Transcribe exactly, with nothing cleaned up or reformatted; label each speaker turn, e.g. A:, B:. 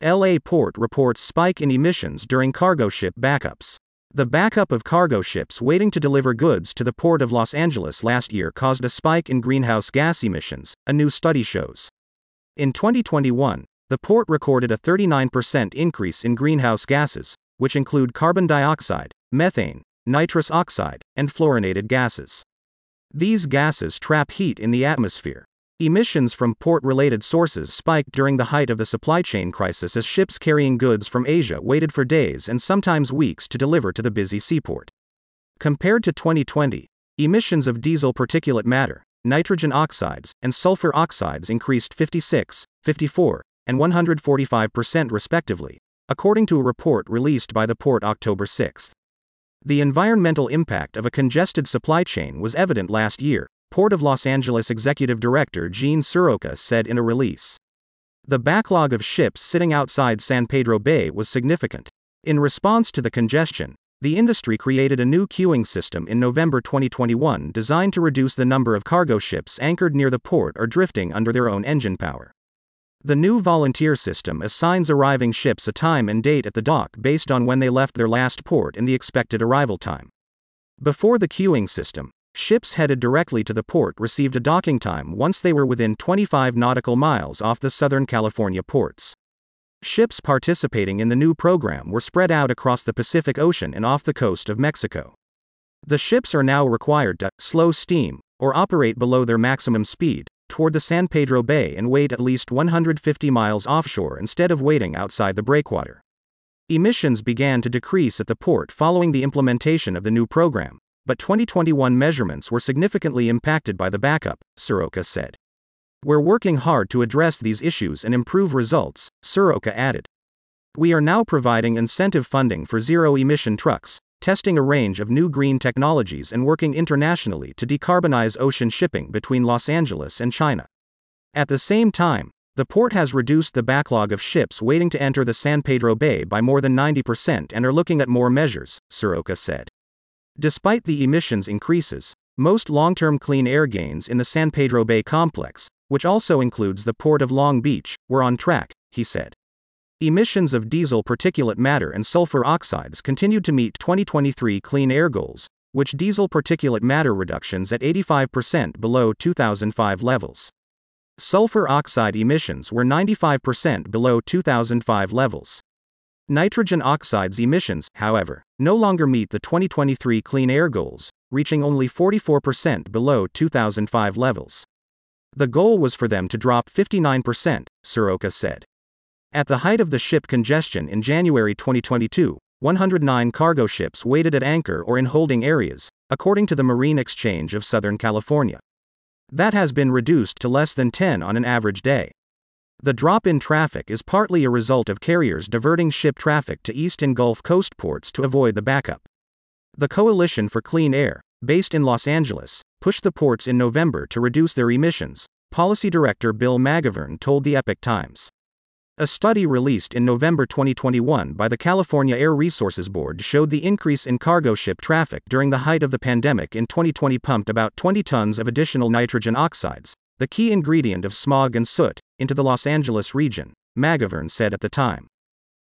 A: L A port reports spike in emissions during cargo ship backups. The backup of cargo ships waiting to deliver goods to the port of Los Angeles last year caused a spike in greenhouse gas emissions, a new study shows. In twenty twenty-one, the port recorded a thirty-nine percent increase in greenhouse gases, which include carbon dioxide, methane, nitrous oxide, and fluorinated gases. These gases trap heat in the atmosphere. Emissions from port-related sources spiked during the height of the supply chain crisis as ships carrying goods from Asia waited for days and sometimes weeks to deliver to the busy seaport. Compared to twenty twenty, emissions of diesel particulate matter, nitrogen oxides, and sulfur oxides increased fifty-six, fifty-four, and one hundred forty-five percent respectively, according to a report released by the port October sixth. The environmental impact of a congested supply chain was evident last year, Port of Los Angeles Executive Director Gene Soroka said in a release. The backlog of ships sitting outside San Pedro Bay was significant. In response to the congestion, the industry created a new queuing system in November twenty twenty-one designed to reduce the number of cargo ships anchored near the port or drifting under their own engine power. The new volunteer system assigns arriving ships a time and date at the dock based on when they left their last port and the expected arrival time. Before the queuing system, ships headed directly to the port received a docking time once they were within twenty-five nautical miles off the Southern California ports. Ships participating in the new program were spread out across the Pacific Ocean and off the coast of Mexico. The ships are now required to slow steam or operate below their maximum speed toward the San Pedro Bay and wait at least one hundred fifty miles offshore instead of waiting outside the breakwater. Emissions began to decrease at the port following the implementation of the new program, but twenty twenty-one measurements were significantly impacted by the backup, Soroka said. We're working hard to address these issues and improve results, Soroka added. We are now providing incentive funding for zero-emission trucks, testing a range of new green technologies and working internationally to decarbonize ocean shipping between Los Angeles and China. At the same time, the port has reduced the backlog of ships waiting to enter the San Pedro Bay by more than ninety percent and are looking at more measures, Soroka said. Despite the emissions increases, most long-term clean air gains in the San Pedro Bay complex, which also includes the port of Long Beach, were on track, he said. Emissions of diesel particulate matter and sulfur oxides continued to meet twenty twenty-three clean air goals, which diesel particulate matter reductions at eighty-five percent below two thousand five levels. Sulfur oxide emissions were ninety-five percent below two thousand five levels. Nitrogen oxides emissions, however, no longer meet the twenty twenty-three clean air goals, reaching only forty-four percent below two thousand five levels. The goal was for them to drop fifty-nine percent, Soroka said. At the height of the ship congestion in January twenty twenty-two, one hundred nine cargo ships waited at anchor or in holding areas, according to the Marine Exchange of Southern California. That has been reduced to less than ten on an average day. The drop in traffic is partly a result of carriers diverting ship traffic to East and Gulf Coast ports to avoid the backup. The Coalition for Clean Air, based in Los Angeles, pushed the ports in November to reduce their emissions, Policy Director Bill McGivern told the Epoch Times. A study released in November twenty twenty-one by the California Air Resources Board showed the increase in cargo ship traffic during the height of the pandemic in twenty twenty pumped about twenty tons of additional nitrogen oxides, the key ingredient of smog and soot, into the Los Angeles region, McGivern said at the time.